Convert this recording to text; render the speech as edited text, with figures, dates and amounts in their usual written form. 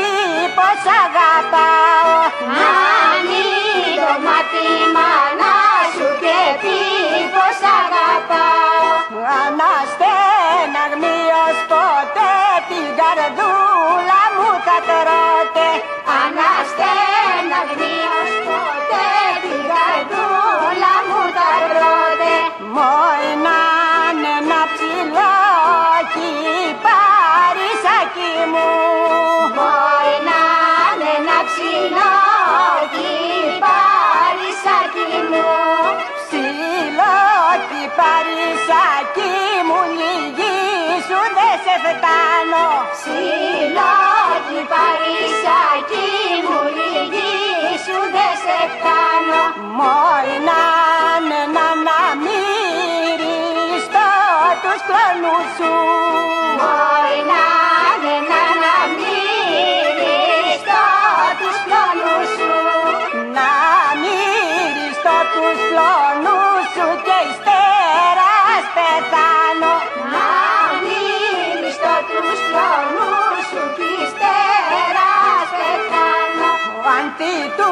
πως αγαπάω. Ανοίγει το μάτι μάνα σου και πει πως αγαπάω. Αναστεναγμίως ποτέ την καρδούλα μου θα τρώτε. Αναστεναγμίως ποτέ την καρδούλα μου θα τρώτε. Μόιναν ένα ψηλόκι παρισάκι μου. Μόιναν ένα ψηλόκι παρισάκι μου. Ψηλόκι παρισάκι μου, λίγη σου δε σε φτάνω. Ψηλόκι παρισάκι μου, λίγη σου δε σε φτάνω. Μόιναν να μυριστώ τους κλόνους σου. Μόιναν να μυριστώ τους κλόνους σου. Να μυριστώ τους κλόνους σου και ύστερα πεθάνω. Να μυριστώ τους κλόνους σου και ύστερα πεθάνω. Αντί του